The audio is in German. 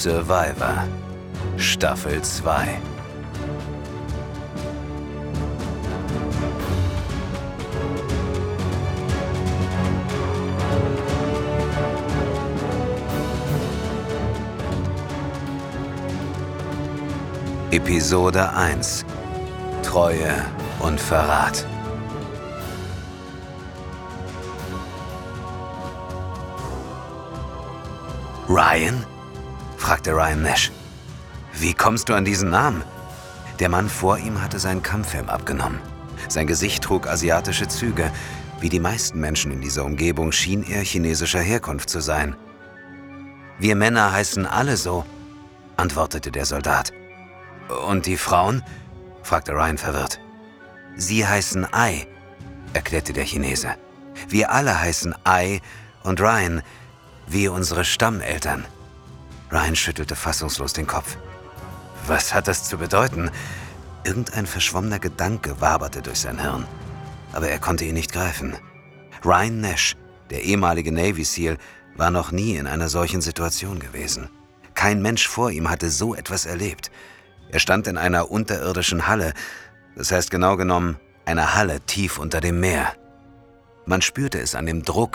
Survivor, Staffel 2. Episode 1: Treue und Verrat. Ryan? Fragte Ryan Nash. Wie kommst du an diesen Namen? Der Mann vor ihm hatte seinen Kampfhelm abgenommen. Sein Gesicht trug asiatische Züge. Wie die meisten Menschen in dieser Umgebung schien er chinesischer Herkunft zu sein. Wir Männer heißen alle so, antwortete der Soldat. Und die Frauen? Fragte Ryan verwirrt. Sie heißen Ai, erklärte der Chinese. Wir alle heißen Ai und Ryan, wie unsere Stammeltern. Ryan schüttelte fassungslos den Kopf. Was hat das zu bedeuten? Irgendein verschwommener Gedanke waberte durch sein Hirn. Aber er konnte ihn nicht greifen. Ryan Nash, der ehemalige Navy SEAL, war noch nie in einer solchen Situation gewesen. Kein Mensch vor ihm hatte so etwas erlebt. Er stand in einer unterirdischen Halle, das heißt genau genommen, einer Halle tief unter dem Meer. Man spürte es an dem Druck,